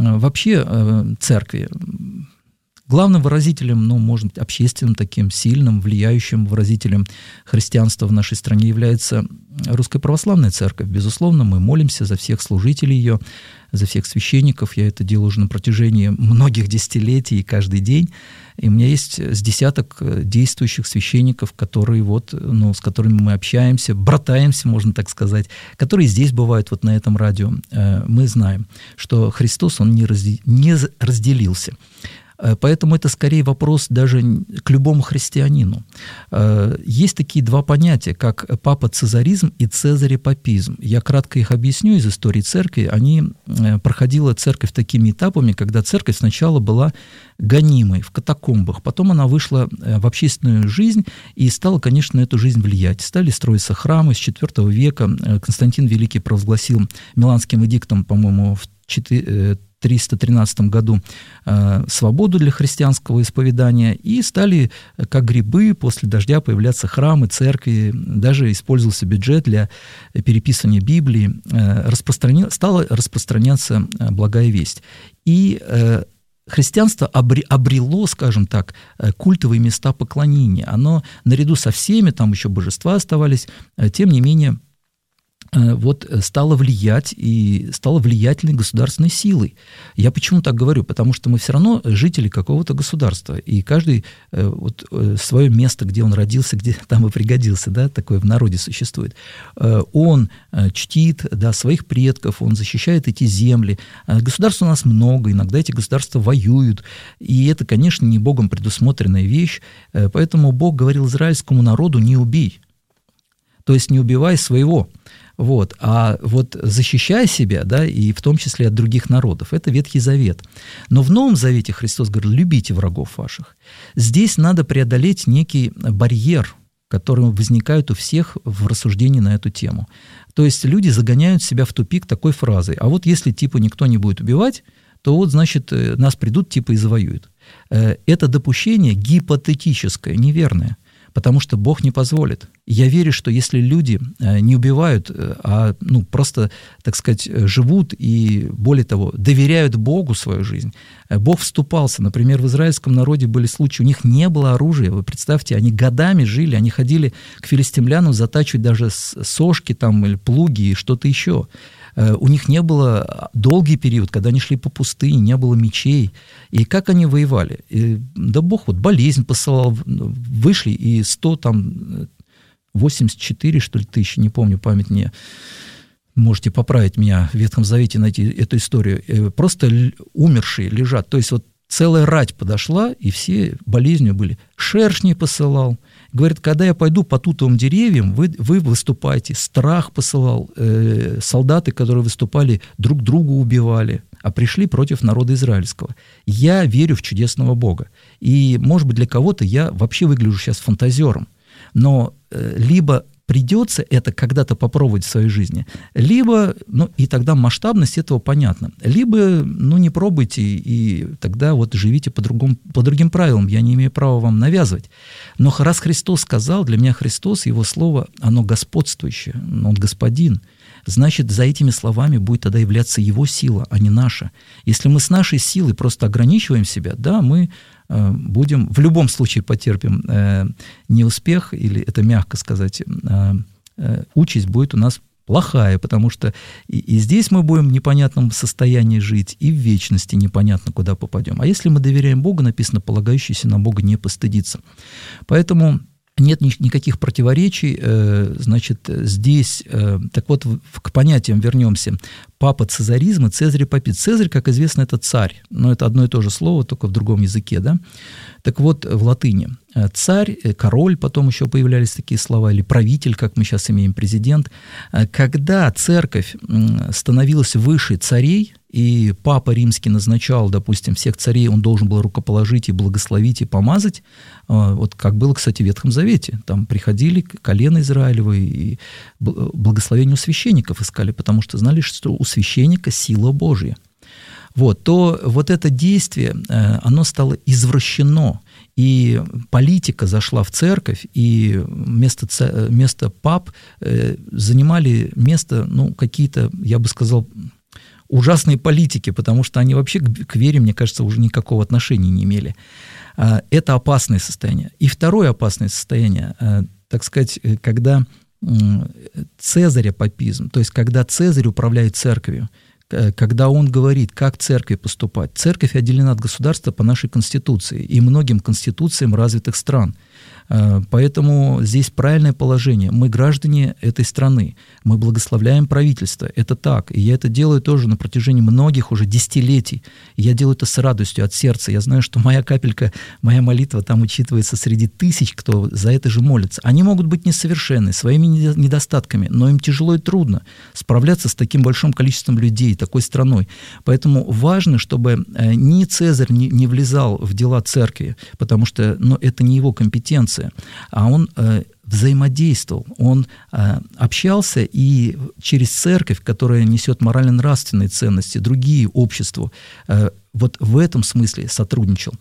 B: вообще церкви, главным выразителем, ну, может быть, общественным таким сильным, влияющим выразителем христианства в нашей стране является Русская Православная Церковь. Безусловно, мы молимся за всех служителей ее, за всех священников. Я это делаю уже на протяжении многих десятилетий, каждый день. И у меня есть с десяток действующих священников, которые вот, ну, с которыми мы общаемся, братаемся, можно так сказать, которые здесь бывают вот на этом радио. Мы знаем, что Христос, Он не разделился. Поэтому это скорее вопрос даже к любому христианину. Есть такие два понятия, как папоцезаризм и цезарепапизм. Я кратко их объясню из истории церкви. Они проходила церковь такими этапами, когда церковь сначала была гонимой в катакомбах, потом она вышла в общественную жизнь и стала, конечно, на эту жизнь влиять. Стали строиться храмы с четвёртого века. Константин Великий провозгласил Миланским эдиктом, по-моему, в триста тринадцатом году э, свободу для христианского исповедания, и стали, как грибы, после дождя появляться храмы, церкви, даже использовался бюджет для переписывания Библии, э, распространя... стала распространяться э, благая весть. И э, христианство обрело, скажем так, культовые места поклонения. Оно наряду со всеми, там еще божества оставались, тем не менее, вот стало влиять и стало влиятельной государственной силой. Я почему так говорю? Потому что мы все равно жители какого-то государства, и каждый вот свое место, где он родился, где там и пригодился, да, такое в народе существует, он чтит, да, своих предков, он защищает эти земли. Государств у нас много, иногда эти государства воюют, и это, конечно, не Богом предусмотренная вещь, поэтому Бог говорил израильскому народу: не убей, то есть не убивай своего. Вот. А вот защищай себя, да, и в том числе от других народов, это Ветхий Завет. Но в Новом Завете Христос говорил: любите врагов ваших. Здесь надо преодолеть некий барьер, который возникает у всех в рассуждении на эту тему. То есть люди загоняют себя в тупик такой фразой: а вот если типа никто не будет убивать, то вот, значит, нас придут типа и завоюют. Это допущение гипотетическое, неверное. Потому что Бог не позволит. Я верю, что если люди не убивают, а ну, просто, так сказать, живут и, более того, доверяют Богу свою жизнь, Бог вступался. Например, в израильском народе были случаи, у них не было оружия. Вы представьте, они годами жили, они ходили к филистимлянам затачивать даже сошки там, или плуги и что-то еще. У них не было долгий период, когда они шли по пустыне, не было мечей. И как они воевали? И, да Бог вот болезнь посылал, вышли, и сто там восемьдесят четыре, что ли, тысячи, не помню, память мне, можете поправить меня, в Ветхом Завете найти эту историю, просто умершие лежат. То есть вот целая рать подошла, и все болезнью были. Шершней посылал. Говорит, когда я пойду по тутовым деревьям, вы, вы выступаете. Страх посылал. Э, солдаты, которые выступали, друг друга убивали, а пришли против народа израильского. Я верю в чудесного Бога. И, может быть, для кого-то я вообще выгляжу сейчас фантазером. Но э, либо придется это когда-то попробовать в своей жизни, либо, ну, и тогда масштабность этого понятна, либо, ну, не пробуйте, и тогда вот живите по, другому, по другим правилам, я не имею права вам навязывать. Но раз Христос сказал, для меня Христос, Его Слово, оно господствующее, Он Господин, значит, за этими словами будет тогда являться Его сила, а не наша. Если мы с нашей силой просто ограничиваем себя, да, мы э, будем, в любом случае потерпим э, неуспех, или это мягко сказать, э, э, участь будет у нас плохая, потому что и, и здесь мы будем в непонятном состоянии жить, и в вечности непонятно, куда попадем. А если мы доверяем Богу, написано, полагающийся на Бога не постыдится. Поэтому нет никаких противоречий, значит, здесь, так вот, к понятиям вернемся. Папа цезаризм и цезарь папит. Цезарь, как известно, это царь, но это одно и то же слово, только в другом языке, да? Так вот, в латыни царь, король, потом еще появлялись такие слова, или правитель, как мы сейчас имеем, президент. Когда церковь становилась выше царей, и папа римский назначал, допустим, всех царей, он должен был рукоположить и благословить, и помазать, вот как было, кстати, в Ветхом Завете. Там приходили колено Израилево, и благословение у священников искали, потому что знали, что у священника сила Божья. Вот, то вот это действие, оно стало извращено, и политика зашла в церковь, и вместо, вместо пап занимали место, ну, какие-то, я бы сказал, ужасные политики, потому что они вообще к вере, мне кажется, уже никакого отношения не имели. Это опасное состояние. И второе опасное состояние, так сказать, когда цезаря папизм, то есть когда Цезарь управляет церковью, когда он говорит, как церкви поступать. Церковь отделена от государства по нашей конституции и многим конституциям развитых стран. Поэтому здесь правильное положение. Мы граждане этой страны, мы благословляем правительство, это так. И я это делаю тоже на протяжении многих уже десятилетий. И я делаю это с радостью, от сердца. Я знаю, что моя капелька, моя молитва там учитывается среди тысяч, кто за это же молится. Они могут быть несовершенны, своими недостатками, но им тяжело и трудно справляться с таким большим количеством людей, такой страной. Поэтому важно, чтобы ни Цезарь не влезал в дела церкви, потому что, ну, это не его компетенция, а он э, взаимодействовал, он э, общался и через церковь, которая несет морально-нравственные ценности, другие обществу, э, вот в этом смысле сотрудничал.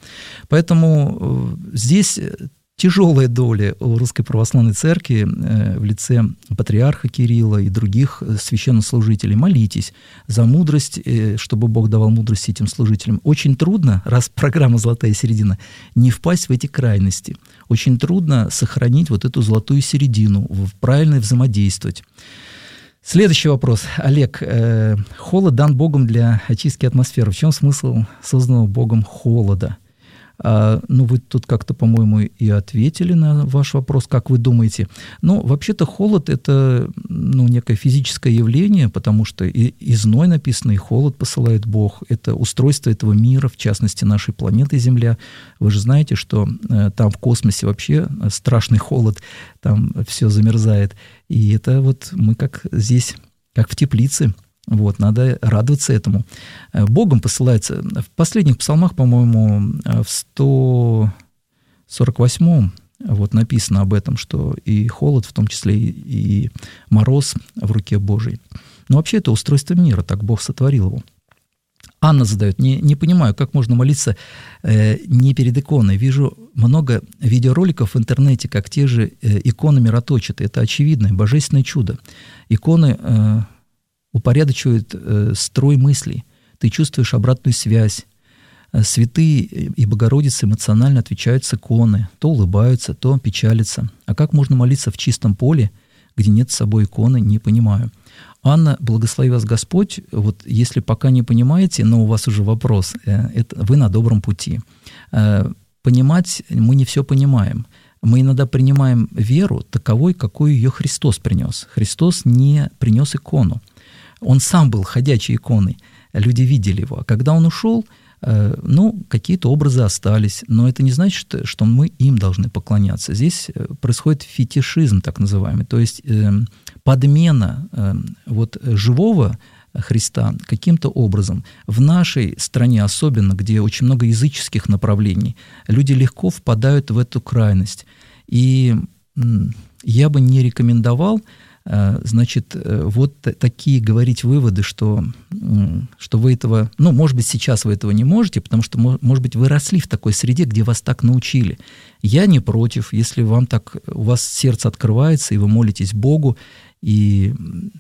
B: Поэтому э, здесь тяжелая доля у Русской Православной Церкви в лице патриарха Кирилла и других священнослужителей. Молитесь за мудрость, чтобы Бог давал мудрость этим служителям. Очень трудно, раз программа «Золотая середина», не впасть в эти крайности. Очень трудно сохранить вот эту золотую середину, правильно взаимодействовать. Следующий вопрос. Олег, э, холод дан Богом для очистки атмосферы. В чем смысл созданного Богом холода? А, ну, вы тут как-то, по-моему, и ответили на ваш вопрос, как вы думаете. Ну, вообще-то холод – это, ну, некое физическое явление, потому что и, и зной написано, и холод посылает Бог. Это устройство этого мира, в частности, нашей планеты Земля. Вы же знаете, что э, там в космосе вообще страшный холод, там все замерзает. И это вот мы как здесь, как в теплице. Вот, надо радоваться этому. Богом посылается. В последних псалмах, по-моему, в сто сорок восьмом вот написано об этом, что и холод, в том числе и мороз в руке Божией. Но вообще это устройство мира, так Бог сотворил его. Анна задает, не, не понимаю, как можно молиться э, не перед иконой. Вижу много видеороликов в интернете, как те же э, иконы мироточат. Это очевидное, божественное чудо. Иконы э, упорядочивают э, строй мыслей. Ты чувствуешь обратную связь. Святые и Богородицы эмоционально отвечают с иконы. То улыбаются, то печалятся. А как можно молиться в чистом поле, где нет с собой иконы, не понимаю. Анна, благослови вас Господь. Вот если пока не понимаете, но у вас уже вопрос, это, вы на добром пути. Понимать мы не все понимаем. Мы иногда принимаем веру таковой, какой ее Христос принес. Христос не принес икону. Он сам был ходячей иконой. Люди видели его. А когда он ушел, Ну, какие-то образы остались, но это не значит, что, что мы им должны поклоняться. Здесь происходит фетишизм, так называемый, то есть э, подмена э, вот, живого Христа каким-то образом. В нашей стране особенно, где очень много языческих направлений, люди легко впадают в эту крайность. И я бы не рекомендовал, значит, вот такие говорить выводы, что, что вы этого, ну, может быть, сейчас вы этого не можете, потому что, может быть, вы росли в такой среде, где вас так научили. Я не против, если вам так, у вас сердце открывается, и вы молитесь Богу, и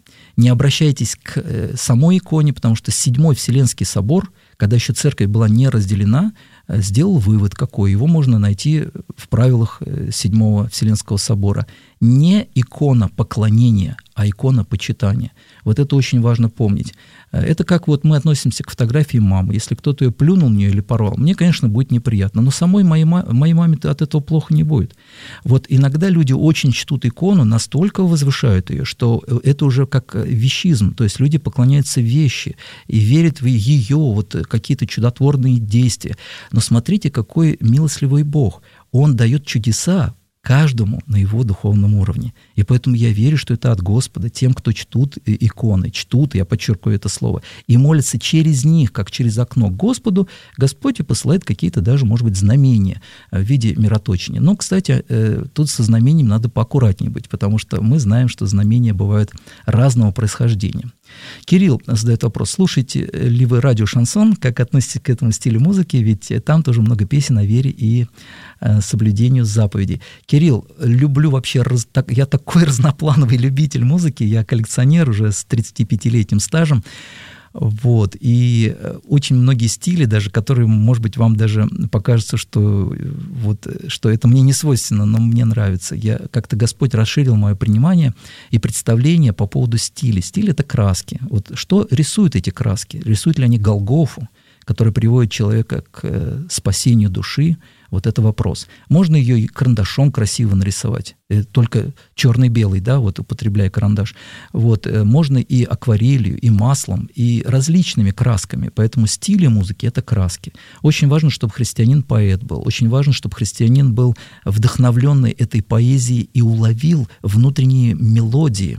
B: не обращайтесь к самой иконе, потому что Седьмой Вселенский собор, когда еще церковь была не разделена, сделал вывод какой. Его можно найти в правилах Седьмого Вселенского собора. Не икона поклонения, а икона почитания. Вот это очень важно помнить. Это как вот мы относимся к фотографии мамы. Если кто-то ее плюнул в нее или порвал, мне, конечно, будет неприятно, но самой моей, моей маме от этого плохо не будет. Вот иногда люди очень чтут икону, настолько возвышают ее, что это уже как вещизм, то есть люди поклоняются вещи и верят в ее вот какие-то чудотворные действия. Но смотрите, какой милостливый Бог. Он дает чудеса каждому на его духовном уровне. И поэтому я верю, что это от Господа, тем, кто чтут иконы, чтут, я подчеркиваю это слово, и молятся через них, как через окно к Господу, Господь и посылает какие-то даже, может быть, знамения в виде мироточения. Но, кстати, тут со знамением надо поаккуратнее быть, потому что мы знаем, что знамения бывают разного происхождения. Кирилл задает вопрос: слушаете ли вы радио «Шансон», как относитесь к этому стилю музыки, ведь там тоже много песен о вере и э, соблюдению заповедей. Кирилл, люблю вообще, раз, так, я такой разноплановый любитель музыки, я коллекционер уже с тридцатипятилетним стажем, вот, и очень многие стили даже, которые, может быть, вам даже покажется, что, вот, что это мне не свойственно, но мне нравится. Я, как-то Господь расширил мое понимание и представление по поводу стиля. Стиль — это краски. Вот что рисуют эти краски? Рисуют ли они Голгофу, которая приводит человека к спасению души? Вот это вопрос. Можно ее и карандашом красиво нарисовать, только черный-белый, да, вот употребляя карандаш. Вот, можно и акварелью, и маслом, и различными красками. Поэтому стиль музыки — это краски. Очень важно, чтобы христианин поэт был. Очень важно, чтобы христианин был вдохновленный этой поэзией и уловил внутренние мелодии,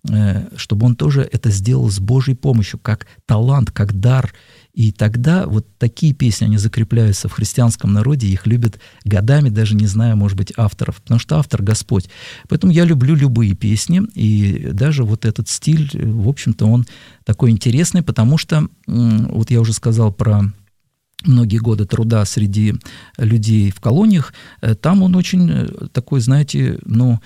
B: чтобы он тоже это сделал с Божьей помощью, как талант, как дар. И тогда вот такие песни, они закрепляются в христианском народе, их любят годами, даже не зная, может быть, авторов, потому что автор — Господь. Поэтому я люблю любые песни, и даже вот этот стиль, в общем-то, он такой интересный, потому что, вот я уже сказал про многие годы труда среди людей в колониях, там он очень такой, знаете, ну,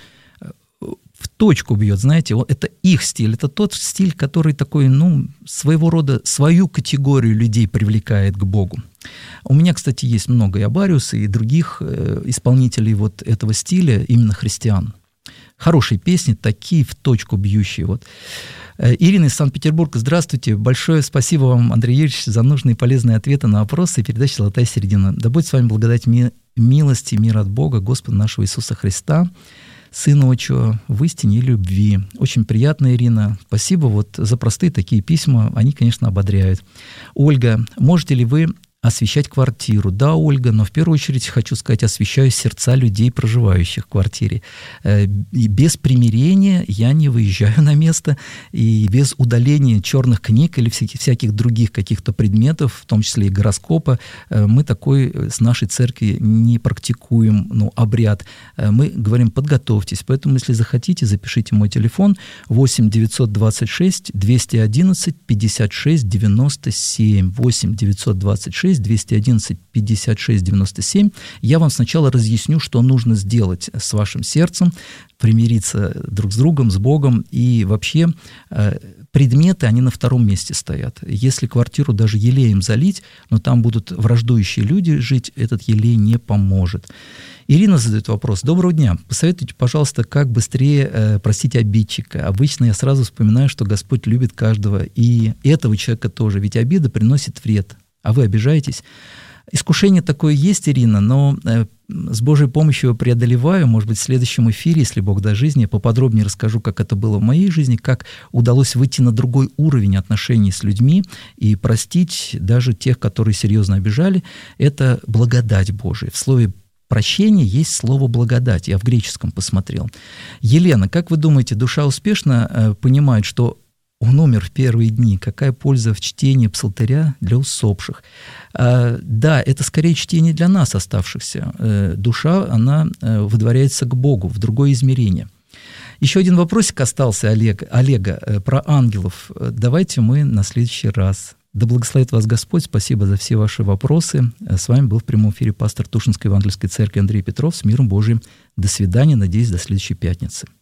B: в точку бьет, знаете, это их стиль, это тот стиль, который такой, ну, своего рода, свою категорию людей привлекает к Богу. У меня, кстати, есть много и Абариуса, и других э, исполнителей вот этого стиля, именно христиан. Хорошие песни, такие в точку бьющие. Вот. Ирина из Санкт-Петербурга, здравствуйте. Большое спасибо вам, Андрей Юрьевич, за нужные и полезные ответы на вопросы и передачи «Золотая середина». Да будет с вами благодать, ми- милости, мир от Бога, Господа нашего Иисуса Христа, Сына Отчего, в истине и любви. Очень приятно, Ирина. Спасибо вот за простые такие письма. Они, конечно, ободряют. Ольга, можете ли вы освещать квартиру? Да, Ольга, но в первую очередь хочу сказать, освещаю сердца людей, проживающих в квартире. И без примирения я не выезжаю на место, и без удаления черных книг или всяких, всяких других каких-то предметов, в том числе и гороскопа, мы такой с нашей церкви не практикуем, ну, обряд. Мы говорим, подготовьтесь. Поэтому, если захотите, запишите мой телефон восемь девятьсот двадцать шесть двести одиннадцать пятьдесят шесть девяносто семь. восемь девятьсот двадцать шесть двести одиннадцать пятьдесят шесть девяносто семь. Я вам сначала разъясню, что нужно сделать с вашим сердцем, примириться друг с другом, с Богом, и вообще предметы, они на втором месте стоят. Если квартиру даже елеем залить, но там будут враждующие люди жить, этот елей не поможет. Ирина задает вопрос. Доброго дня. Посоветуйте, пожалуйста, как быстрее э, простить обидчика. Обычно я сразу вспоминаю, что Господь любит каждого, и этого человека тоже, ведь обида приносит вред. А вы обижаетесь? Искушение такое есть, Ирина, но с Божьей помощью его преодолеваю. Может быть, в следующем эфире, если Бог даст жизни, я поподробнее расскажу, как это было в моей жизни, как удалось выйти на другой уровень отношений с людьми и простить даже тех, которые серьезно обижали. Это благодать Божия. В слове прощение есть слово «благодать». Я в греческом посмотрел. Елена, как вы думаете, душа успешно э, понимает, что он умер в первые дни? Какая польза в чтении псалтыря для усопших? А, да, это скорее чтение для нас, оставшихся. Э, душа, она э, выдворяется к Богу, в другое измерение. Еще один вопросик остался, Олег, Олега, э, про ангелов. Давайте мы на следующий раз. Да благословит вас Господь. Спасибо за все ваши вопросы. С вами был в прямом эфире пастор Тушинской Евангельской Церкви Андрей Петров. С миром Божиим. До свидания. Надеюсь, до следующей пятницы.